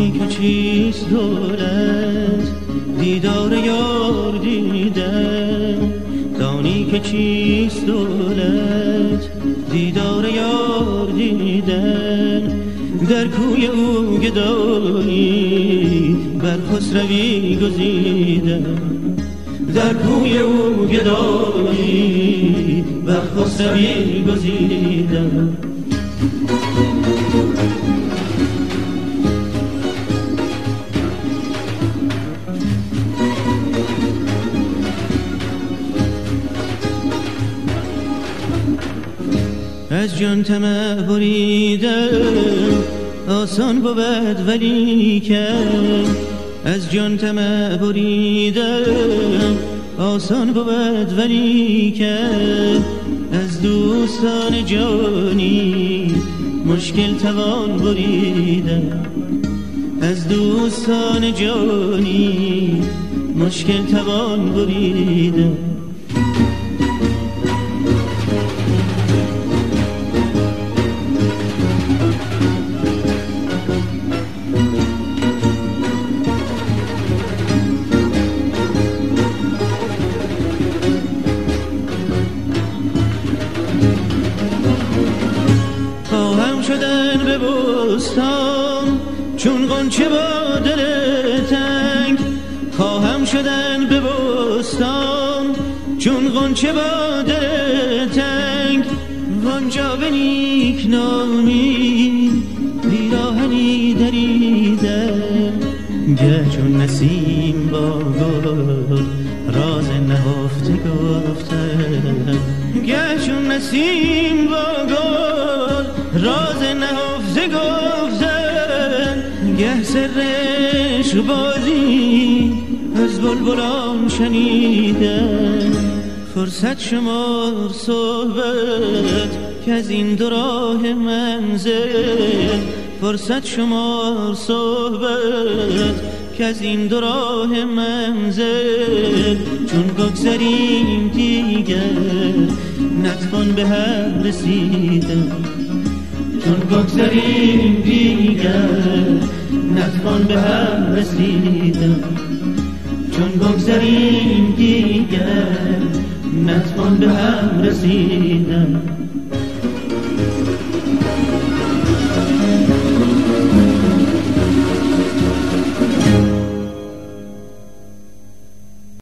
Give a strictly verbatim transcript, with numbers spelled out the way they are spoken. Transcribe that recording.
دانی که چیست دولت، دیدار یار دیدن. دانی که چیست دولت، دیدار یار دیدن. در کوی او گدایی بر خسروی گزیدن. در کوی او گدایی بر خسروی گزیدن. از جان طمع بریدن آسان بود ولیکن. از جان طمع بریدن آسان بود ولیکن. از دوستان جانی مشکل توان بریدن. از دوستان جانی مشکل توان بریدن. شدن به بستان چون غنچه با دل تنگ. خواهم شدن به بستان چون غنچه با دل تنگ. وانجا به نیک نامی پیراهنی دریدن. گه چون نسیم با گل راز نهفته گفتن. گه چون نسیم با گل راز نهفته گفتن. گه سرش بازی از بلبلان شنیدن. فرصت شمار صحبت که از این دو راه منزل. فرصت شمار صحبت که از این دو راه منزل. چون بگذریم دیگر نتوان به هم رسیدن. چون بگذریم دیگر نتوان به هم رسیدن. چون بگذریم دیگر نتوان به هم رسیدن.